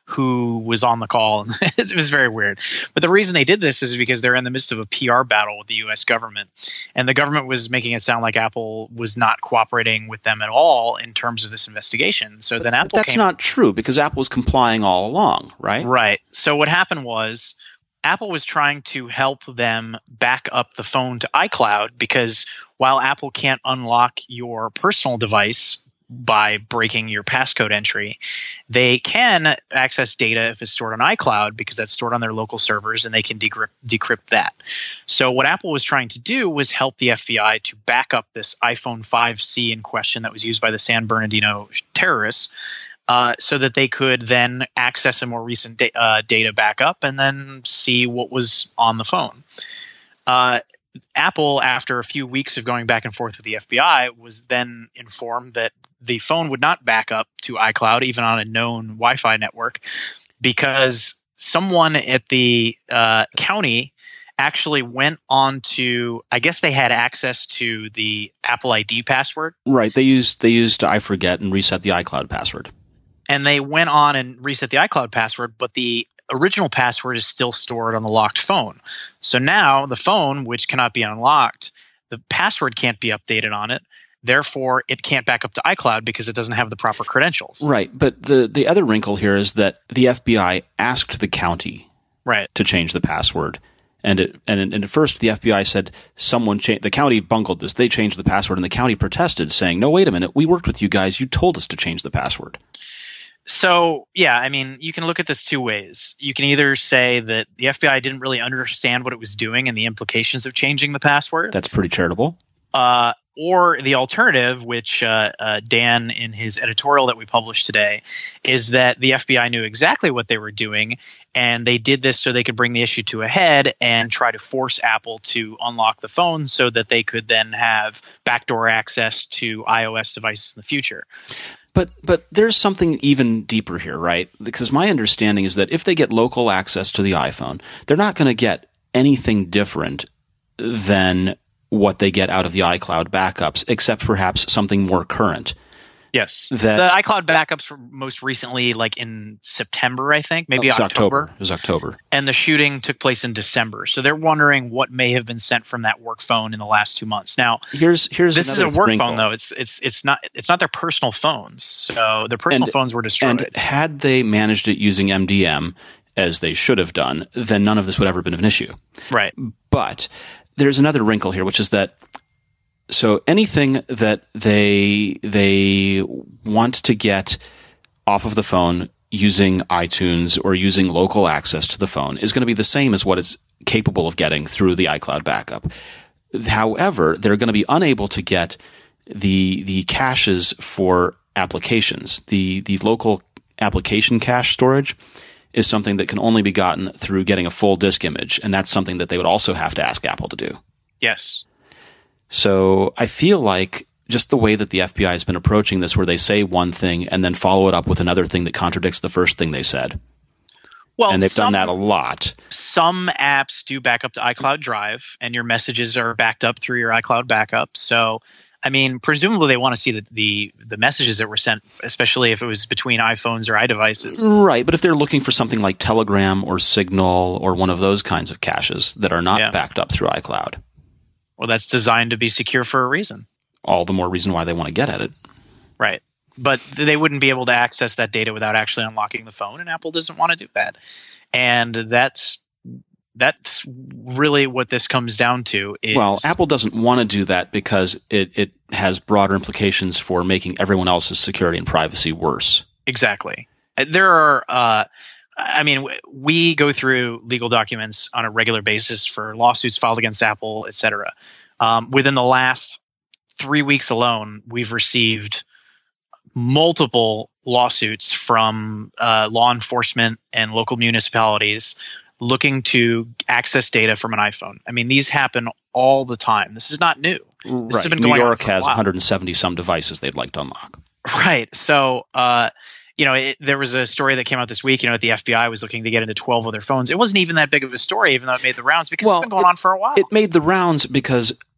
who was on the call. It was very weird. But the reason they did this is because they're in the midst of a P R battle with the U S government. And the government was making it sound like Apple was not cooperating with them at all in terms of this investigation. So then Apple But that's came, not true because Apple was complying all along, right? Right. So what happened was Apple was trying to help them back up the phone to iCloud because while Apple can't unlock your personal device by breaking your passcode entry, they can access data if it's stored on iCloud because that's stored on their local servers and they can decrypt, decrypt that. So what Apple was trying to do was help the F B I to back up this iPhone five C in question that was used by the San Bernardino terrorists uh, so that they could then access a more recent da- uh, data backup and then see what was on the phone. Uh, Apple, after a few weeks of going back and forth with the F B I, was then informed that the phone would not back up to iCloud, even on a known Wi-Fi network, because someone at the uh, county actually went on to, I guess they had access to the Apple I D password. Right. They used they used I forget and reset the iCloud password. And they went on and reset the iCloud password, but the original password is still stored on the locked phone. So now the phone, which cannot be unlocked, the password can't be updated on it. Therefore, it can't back up to iCloud because it doesn't have the proper credentials. Right. But the, the other wrinkle here is that the F B I asked the county right. to change the password. And it, and, and at first, the F B I said someone changed. The county bungled this. They changed the password, and the county protested, saying, "No, wait a minute. We worked with you guys. You told us to change the password." So, yeah, I mean, you can look at this two ways. You can either say that the F B I didn't really understand what it was doing and the implications of changing the password. That's pretty charitable. Uh, or the alternative, which uh, uh, Dan, in his editorial that we published today, is that the F B I knew exactly what they were doing, and they did this so they could bring the issue to a head and try to force Apple to unlock the phone so that they could then have backdoor access to iOS devices in the future. But but there's something even deeper here, right? Because my understanding is that if they get local access to the iPhone, they're not going to get anything different than what they get out of the iCloud backups, except perhaps something more current. Yes. That, the iCloud backups were most recently like in September, I think, maybe it was October. October. It was October. And the shooting took place in December. So they're wondering what may have been sent from that work phone in the last two months. Now, here's here's this is a another work wrinkle. phone though. It's it's it's not it's not their personal phones. So their personal And- phones were destroyed. And had they managed it using M D M, as they should have done, then none of this would ever have been an issue. Right. But there's another wrinkle here, which is that so anything that they they want to get off of the phone using iTunes or using local access to the phone is going to be the same as what it's capable of getting through the iCloud backup. However, they're going to be unable to get the the caches for applications. The the local application cache storage is something that can only be gotten through getting a full disk image, and that's something that they would also have to ask Apple to do. Yes. So I feel like just the way that the F B I has been approaching this, where they say one thing and then follow it up with another thing that contradicts the first thing they said. Well, And they've some, done that a lot. Some apps do back up to iCloud Drive, and your messages are backed up through your iCloud backup. So, I mean, presumably they want to see the, the, the messages that were sent, especially if it was between iPhones or iDevices. Right, but if they're looking for something like Telegram or Signal or one of those kinds of caches that are not Yeah. backed up through iCloud, Well, that's designed to be secure for a reason. all the more reason why they want to get at it. Right. But they wouldn't be able to access that data without actually unlocking the phone, and Apple doesn't want to do that. And that's that's really what this comes down to. Is, Well, Apple doesn't want to do that because it, it has broader implications for making everyone else's security and privacy worse. Exactly. There are, uh, I mean, w- we go through legal documents on a regular basis for lawsuits filed against Apple, et cetera. Um, within the last three weeks alone, we've received multiple lawsuits from uh, law enforcement and local municipalities looking to access data from an iPhone. I mean, these happen all the time. This is not new. This Right. has been New going on York for a has while. one hundred seventy some devices they'd like to unlock. Right. So, uh, you know, it, there was a story that came out this week, you know, that the F B I was looking to get into twelve other phones. It wasn't even that big of a story, even though it made the rounds, because Well, it's been going it- on for a while. It made the rounds because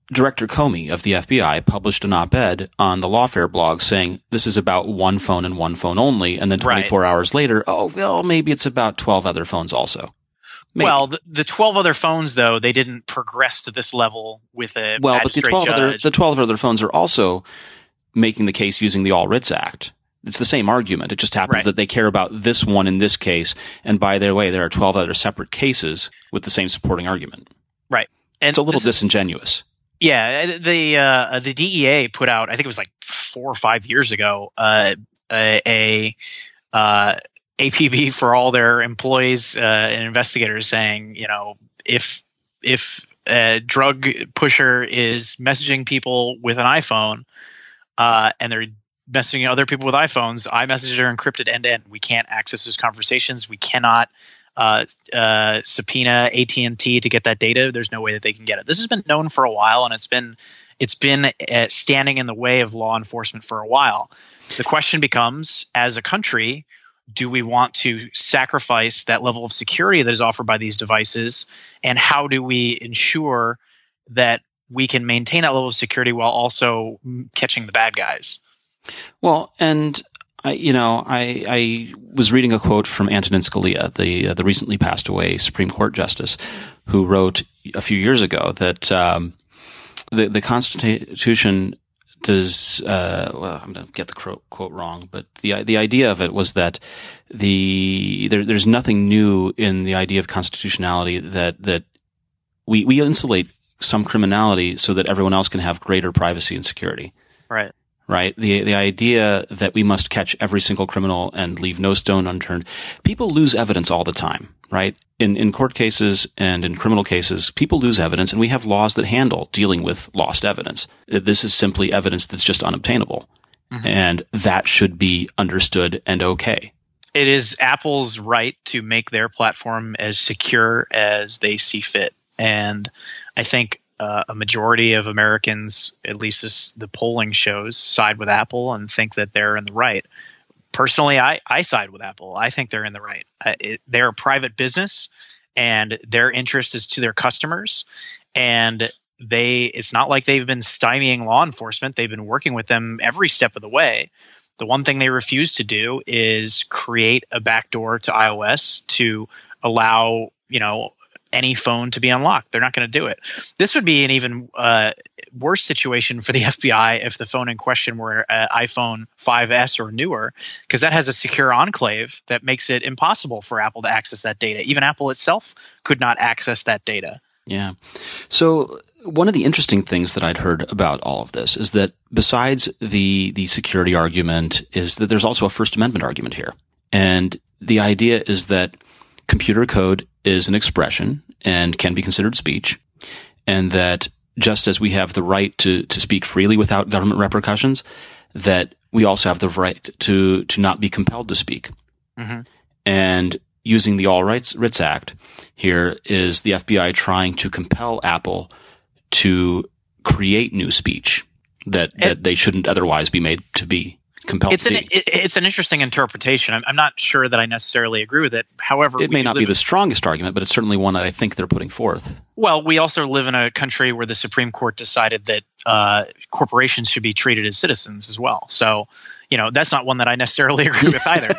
Director Comey of the F B I published an op-ed on the Lawfare blog saying this is about one phone and one phone only, and then twenty-four right. hours later, oh, well, maybe it's about twelve other phones also. Maybe. Well, the, the twelve other phones, though, they didn't progress to this level with a well, but the twelve judge. other the twelve other phones are also making the case using the All Writs Act. It's the same argument. It just happens right. that they care about this one in this case, and by their way, there are twelve other separate cases with the same supporting argument. Right, and it's a little this disingenuous. Is, yeah, the uh, the D E A put out, I think it was like four or five years ago, uh, a. a uh, A P B for all their employees uh, and investigators saying, you know, if if a drug pusher is messaging people with an iPhone uh, and they're messaging other people with iPhones, iMessages are encrypted end to end. We can't access those conversations. We cannot uh, uh, subpoena A T and T to get that data. There's no way that they can get it. This has been known for a while, and it's been it's been uh, standing in the way of law enforcement for a while. The question becomes, as a country, do we want to sacrifice that level of security that is offered by these devices? And how do we ensure that we can maintain that level of security while also catching the bad guys? Well, and I, you know, I, I was reading a quote from Antonin Scalia, the uh, the recently passed away Supreme Court justice, who wrote a few years ago that um, the the Constitution does uh, well, I'm going to get the quote, quote wrong, but the the idea of it was that the there, there's nothing new in the idea of constitutionality that that we we insulate some criminality so that everyone else can have greater privacy and security. Right. Right. The the idea that we must catch every single criminal and leave no stone unturned. People lose evidence all the time, right? In in court cases and in criminal cases, people lose evidence, and we have laws that handle dealing with lost evidence. This is simply evidence that's just unobtainable. Mm-hmm. And that should be understood and okay. It is Apple's right to make their platform as secure as they see fit. And I think Uh, a majority of Americans, at least this, the polling shows, side with Apple and think that they're in the right. Personally, I, I side with Apple. I think they're in the right. Uh, it, they're a private business, and their interest is to their customers. And they, it's not like they've been stymieing law enforcement. They've been working with them every step of the way. The one thing they refuse to do is create a backdoor to iOS to allow, you know, any phone to be unlocked. They're not going to do it. This would be an even uh, worse situation for the F B I if the phone in question were an iPhone five S or newer, because that has a secure enclave that makes it impossible for Apple to access that data. Even Apple itself could not access that data. Yeah. So one of the interesting things that I'd heard about all of this is that besides the the security argument is that there's also a First Amendment argument here. And the idea is that computer code is an expression and can be considered speech, and that just as we have the right to, to speak freely without government repercussions, that we also have the right to, to not be compelled to speak. Mm-hmm. And using the All Rights Writs Act here is the F B I trying to compel Apple to create new speech that, it, that they shouldn't otherwise be made to be. It's an it, it's an interesting interpretation. I'm, I'm not sure that I necessarily agree with it. However, it may not be the strongest argument, but it's certainly one that I think they're putting forth. Well, we also live in a country where the Supreme Court decided that uh, corporations should be treated as citizens as well. So, you know, that's not one that I necessarily agree with either.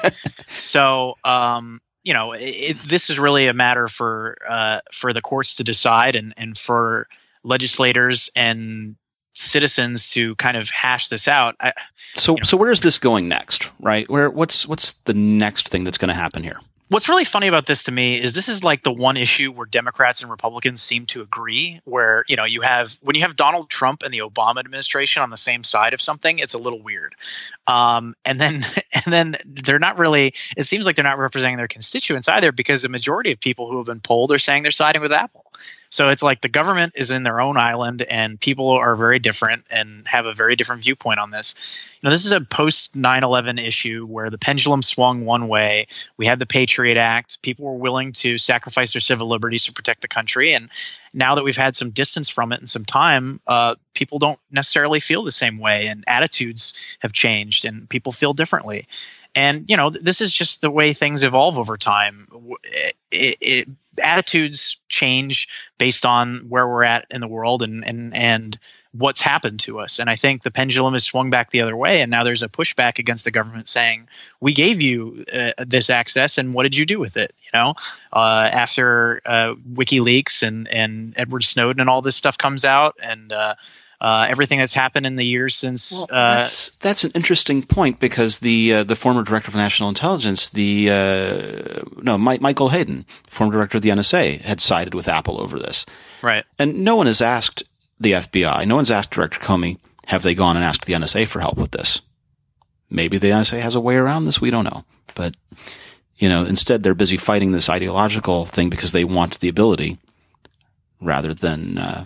So, um, you know, it, it, this is really a matter for uh, for the courts to decide, and and for legislators and citizens to kind of hash this out. I, so, you know. so where is this going next, right? Where, what's, what's the next thing that's going to happen here? What's really funny about this to me is this is like the one issue where Democrats and Republicans seem to agree, where, you know, you have, when you have Donald Trump and the Obama administration on the same side of something, it's a little weird. Um, and then, and then they're not really, it seems like they're not representing their constituents either, because the majority of people who have been polled are saying they're siding with Apple. So it's like the government is in their own island, and people are very different and have a very different viewpoint on this. You know, this is a post nine eleven issue where the pendulum swung one way. We had the Patriot Act. People were willing to sacrifice their civil liberties to protect the country. And now that we've had some distance from it and some time, uh, people don't necessarily feel the same way, and attitudes have changed and people feel differently. And, you know, this is just the way things evolve over time. It, it, it, attitudes change based on where we're at in the world and, and, and what's happened to us. And I think the pendulum has swung back the other way. And now there's a pushback against the government saying, we gave you uh, this access and what did you do with it? You know, uh, after uh, WikiLeaks and, and Edward Snowden and all this stuff comes out and uh, uh, everything that's happened in the years since. Well, uh, that's, that's an interesting point because the uh, the former director of national intelligence, the uh, no Mike, Michael Hayden, former director of the N S A, had sided with Apple over this. Right. And no one has asked the F B I, no one's asked Director Comey, have they gone and asked the N S A for help with this? Maybe the N S A has a way around this. We don't know. But, you know, instead they're busy fighting this ideological thing because they want the ability rather than uh,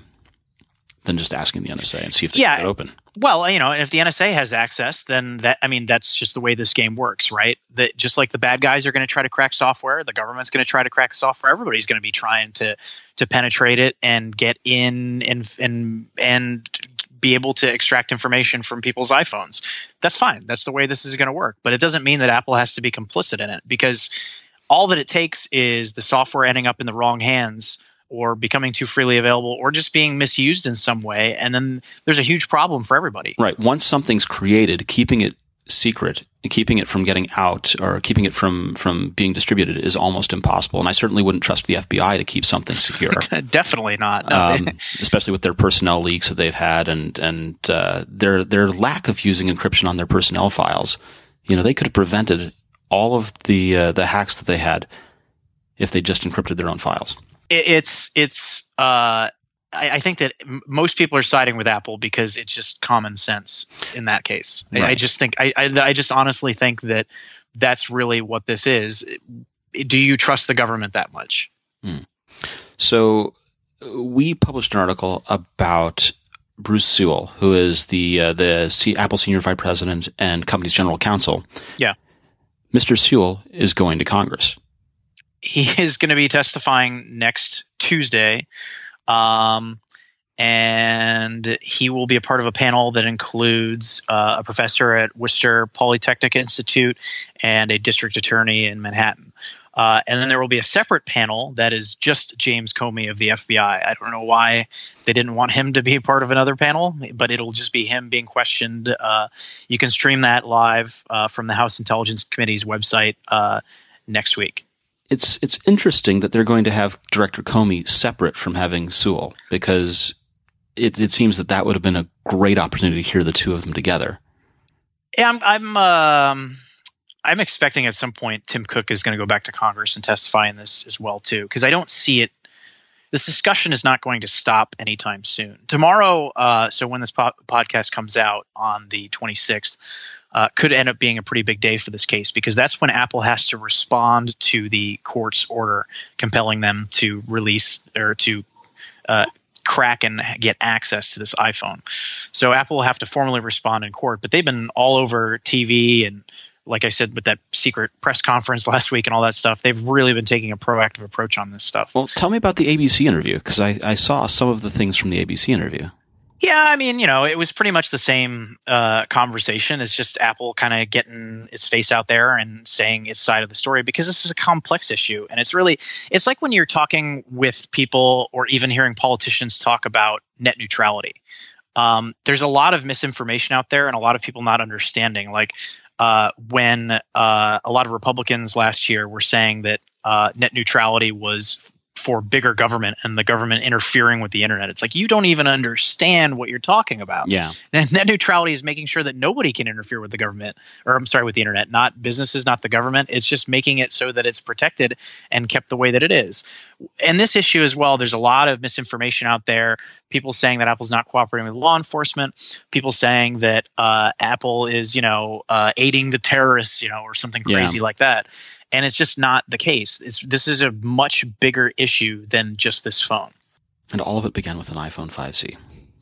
than just asking the N S A and see if they yeah. get it open. Well, you know, if the N S A has access, then that, I mean, that's just the way this game works, right? That just like the bad guys are going to try to crack software, the government's going to try to crack software. Everybody's going to be trying to to penetrate it and get in and and and be able to extract information from people's iPhones. That's fine. That's the way this is going to work. But it doesn't mean that Apple has to be complicit in it, because all that it takes is the software ending up in the wrong hands or becoming too freely available or just being misused in some way. And then there's a huge problem for everybody. Right. Once something's created, keeping it secret, keeping it from getting out or keeping it from, from being distributed is almost impossible. And I certainly wouldn't trust the F B I to keep something secure. Definitely not. No. um, especially with their personnel leaks that they've had and, and, uh, their, their lack of using encryption on their personnel files. You know, they could have prevented all of the, uh, the hacks that they had if they just encrypted their own files. It's it's. Uh, I, I think that m- most people are siding with Apple because it's just common sense in that case. Right. I, I just think I, I I just honestly think that that's really what this is. Do you trust the government that much? Hmm. So we published an article about Bruce Sewell, who is the uh, the C- Apple Senior Vice President and company's general counsel. Yeah, Mister Sewell is going to Congress. He is going to be testifying next Tuesday, um, and he will be a part of a panel that includes uh, a professor at Worcester Polytechnic Institute and a district attorney in Manhattan. Uh, and then there will be a separate panel that is just James Comey of the F B I. I don't know why they didn't want him to be a part of another panel, but it'll just be him being questioned. Uh, you can stream that live uh, from the House Intelligence Committee's website uh, next week. It's it's interesting that they're going to have Director Comey separate from having Sewell, because it, it seems that that would have been a great opportunity to hear the two of them together. Yeah, I'm I'm, um, I'm expecting at some point Tim Cook is going to go back to Congress and testify in this as well too, because I don't see it. This discussion is not going to stop anytime soon. Tomorrow, uh, so when this po- podcast comes out on the twenty-sixth. Uh, could end up being a pretty big day for this case, because that's when Apple has to respond to the court's order compelling them to release or to uh, crack and get access to this iPhone. So Apple will have to formally respond in court, but they've been all over T V and, like I said, with that secret press conference last week and all that stuff, they've really been taking a proactive approach on this stuff. Well, tell me about the A B C interview, because I, I saw some of the things from the A B C interview. Yeah, I mean, you know, it was pretty much the same uh, conversation. It's just Apple kind of getting its face out there and saying its side of the story, because this is a complex issue. And it's really, it's like when you're talking with people or even hearing politicians talk about net neutrality. Um, there's a lot of misinformation out there and a lot of people not understanding. Like uh, when uh, a lot of Republicans last year were saying that uh, net neutrality was for bigger government and the government interfering with the internet. It's like, you don't even understand what you're talking about. Yeah. And net neutrality is making sure that nobody can interfere with the government, or I'm sorry, with the internet, not businesses, not the government. It's just making it so that it's protected and kept the way that it is. And this issue as well, there's a lot of misinformation out there. People saying that Apple's not cooperating with law enforcement. People saying that uh, Apple is, you know, uh, aiding the terrorists, you know, or something crazy Yeah. like that. And it's just not the case. It's, this is a much bigger issue than just this phone. And all of it began with an iPhone five C.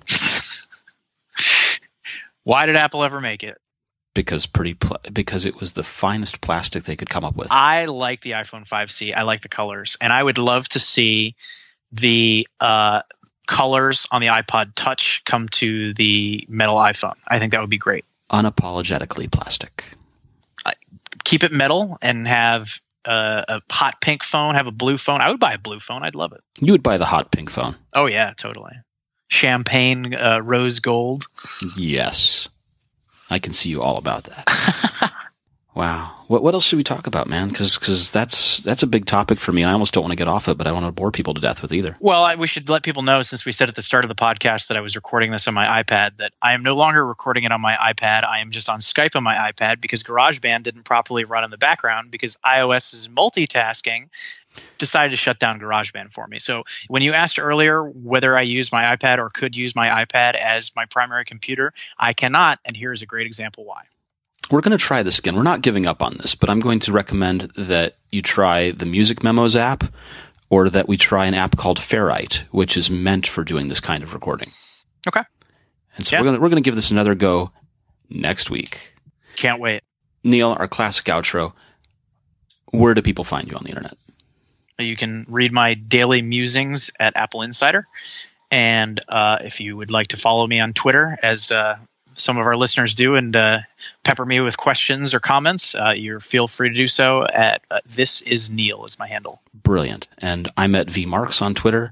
Why did Apple ever make it? Because pretty pl- because it was the finest plastic they could come up with. I like the iPhone five C. I like the colors. And I would love to see the uh, colors on the iPod Touch come to the metal iPhone. I think that would be great. Unapologetically plastic. keep it metal and have uh, a hot pink phone, have a blue phone. I would buy a blue phone. I'd love it. You would buy the hot pink phone. Oh, yeah, totally. Champagne uh, rose gold. Yes. I can see you all about that. Wow. What what else should we talk about, man? Because because that's that's a big topic for me. I almost don't want to get off it, but I don't want to bore people to death with either. Well, I, we should let people know, since we said at the start of the podcast that I was recording this on my iPad, that I am no longer recording it on my iPad. I am just on Skype on my iPad because GarageBand didn't properly run in the background because iOS's multitasking decided to shut down GarageBand for me. So when you asked earlier whether I use my iPad or could use my iPad as my primary computer, I cannot, and here's a great example why. We're going to try this again. We're not giving up on this, but I'm going to recommend that you try the Music Memos app, or that we try an app called Ferrite, which is meant for doing this kind of recording. Okay. And so yeah. we're going to, we're going to give this another go next week. Can't wait. Neil, our classic outro, where do people find you on the internet? You can read my daily musings at Apple Insider. And uh, if you would like to follow me on Twitter, as uh, some of our listeners do, and uh, pepper me with questions or comments, uh, you feel free to do so at uh, This Is Neil is my handle. Brilliant. And I'm at vmarks on Twitter,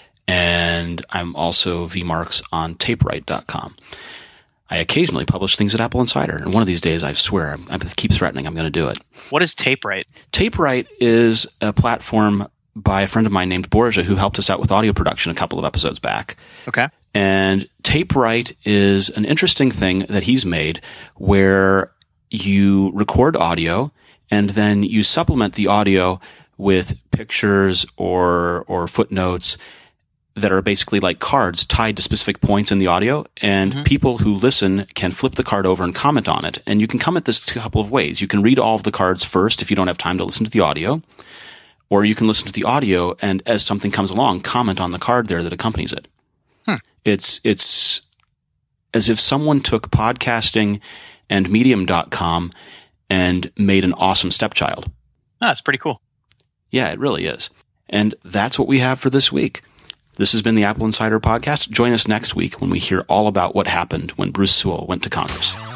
and I'm also vmarks on tapewrite dot com. I occasionally publish things at Apple Insider, and one of these days, I swear, I'm, I keep threatening I'm going to do it. What is TapeWrite? TapeWrite is a platform by a friend of mine named Borja, who helped us out with audio production a couple of episodes back. Okay. And TapeWrite is an interesting thing that he's made where you record audio and then you supplement the audio with pictures or or footnotes that are basically like cards tied to specific points in the audio. And mm-hmm. people who listen can flip the card over and comment on it. And you can come at this a couple of ways. You can read all of the cards first if you don't have time to listen to the audio. Or you can listen to the audio and as something comes along, comment on the card there that accompanies it. Hmm. It's it's as if someone took podcasting and medium dot com and made an awesome stepchild. Oh, that's pretty cool. Yeah, it really is. And that's what we have for this week. This has been the Apple Insider Podcast. Join us next week when we hear all about what happened when Bruce Sewell went to Congress.